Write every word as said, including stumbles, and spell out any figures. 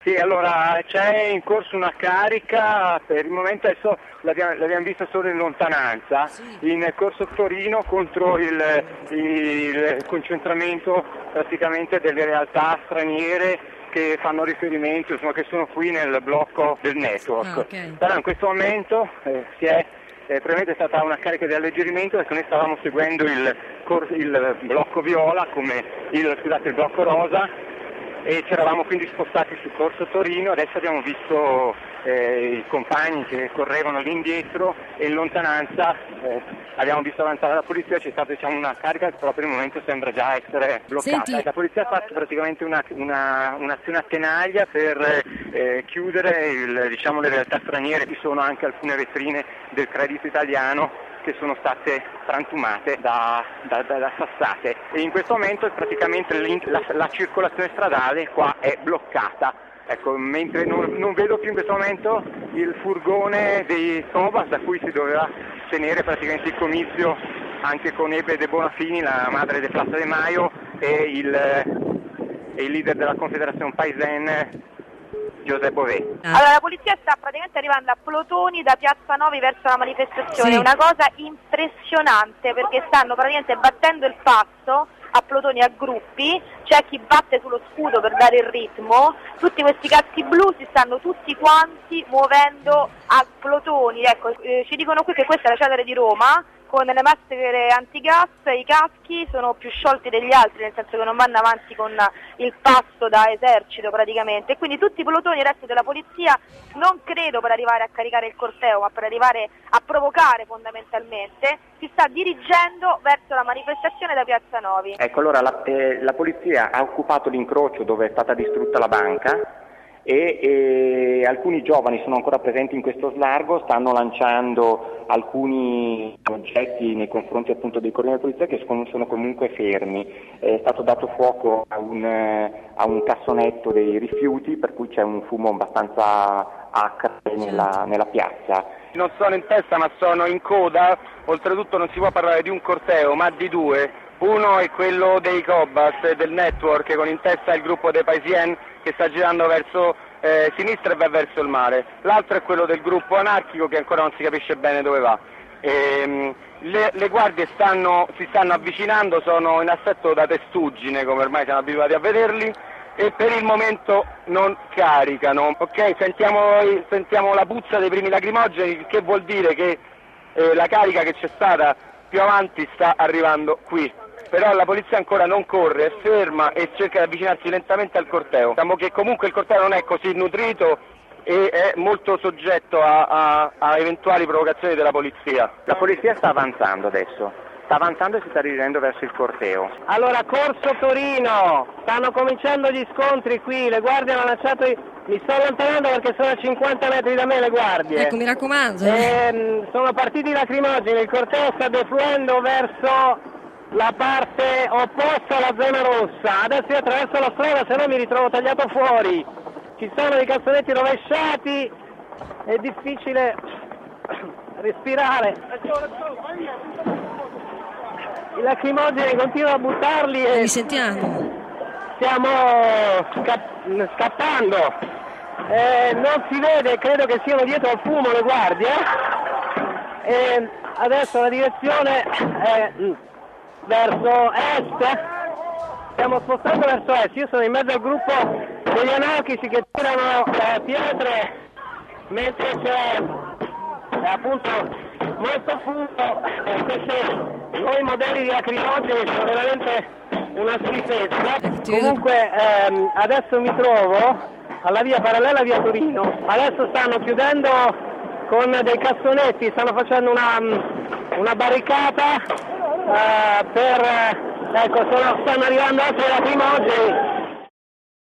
Sì, allora c'è in corso una carica, per il momento adesso l'abbiamo, l'abbiamo vista solo in lontananza, sì. In corso Torino contro il, il concentramento praticamente delle realtà straniere che fanno riferimento, insomma, che sono qui nel blocco del network. Ah, okay. Però in questo momento eh, si è eh, probabilmente è stata una carica di alleggerimento perché noi stavamo seguendo il, cor- il blocco viola come il, scusate, il blocco rosa, e ci eravamo quindi spostati sul corso Torino. Adesso abbiamo visto eh, i compagni che correvano lì indietro e in lontananza eh, abbiamo visto avanzare la polizia. C'è stata, diciamo, una carica che però per il momento sembra già essere bloccata. Senti... La polizia ha fatto praticamente una, una, un'azione a tenaglia per eh, chiudere il, diciamo, le realtà straniere. Ci sono anche alcune vetrine del Credito Italiano che sono state frantumate da, da, da, da sassate, e in questo momento praticamente la, la circolazione stradale qua è bloccata. Ecco, mentre non, non vedo più in questo momento il furgone dei Cobas da cui si doveva tenere praticamente il comizio anche con Ebe De Bonafini, la madre di Piazza De Maio, e il, e il leader della Confederazione Paesenne Giuseppe Bové. Allora, la polizia sta praticamente arrivando a plotoni da Piazza Novi verso la manifestazione, sì. È una cosa impressionante perché stanno praticamente battendo il passo a plotoni, a gruppi, c'è chi batte sullo scudo per dare il ritmo, tutti questi caschi blu si stanno tutti quanti muovendo a plotoni, ecco, eh, ci dicono qui che questa è la Cedere di Roma, con le maschere antigas, i caschi sono più sciolti degli altri, nel senso che non vanno avanti con il passo da esercito praticamente, e quindi tutti i plotoni, il resto della polizia, non credo per arrivare a caricare il corteo, ma per arrivare a provocare fondamentalmente, si sta dirigendo verso la manifestazione da Piazza Novi. Ecco, allora la, eh, la polizia ha occupato l'incrocio dove è stata distrutta la banca, e, e alcuni giovani sono ancora presenti in questo slargo, stanno lanciando alcuni oggetti nei confronti appunto dei corridoi di polizia che sono comunque fermi. È stato dato fuoco a un, a un cassonetto dei rifiuti, per cui c'è un fumo abbastanza acre nella, nella piazza. Non sono in testa ma sono in coda, oltretutto non si può parlare di un corteo ma di due. Uno è quello dei Cobas, del network, con in testa il gruppo dei Paesien che sta girando verso eh, sinistra e va verso il mare. L'altro è quello del gruppo anarchico che ancora non si capisce bene dove va. E, le, le guardie stanno, si stanno avvicinando, sono in assetto da testuggine come ormai siamo abituati a vederli, e per il momento non caricano. Ok, sentiamo, sentiamo la puzza dei primi lacrimogeni, che vuol dire che eh, la carica che c'è stata più avanti sta arrivando qui. Però la polizia ancora non corre, è ferma e cerca di avvicinarsi lentamente al corteo. Diciamo che comunque il corteo non è così nutrito e è molto soggetto a, a, a eventuali provocazioni della polizia. La polizia sta avanzando adesso, sta avanzando e si sta dirigendo verso il corteo. Allora, corso Torino, stanno cominciando gli scontri qui, le guardie hanno lanciato i... Mi sto allontanando perché sono a cinquanta metri da me le guardie. Ecco, mi raccomando. E, sono partiti lacrimogeni, il corteo sta defluendo verso la parte opposta alla zona rossa. Adesso io attraverso la strada, se no mi ritrovo tagliato fuori. Ci sono dei cassonetti rovesciati, è difficile respirare. I lacrimogeni continuano a buttarli e li sentiamo. Stiamo sca- scappando. Eh, non si vede, credo che siano dietro al fumo le guardie. E adesso la direzione è verso est, stiamo spostando verso est. Io sono in mezzo al gruppo degli anarchici che tirano eh, pietre, mentre c'è eh, appunto molto fumo. Eh, questi nuovi modelli di lacrimogeni sono veramente una schifezza. Comunque ehm, adesso mi trovo alla via parallela via Torino. Adesso stanno chiudendo con dei cassonetti, stanno facendo una, una barricata uh, per, ecco, sono, stanno arrivando altri lacrimogeni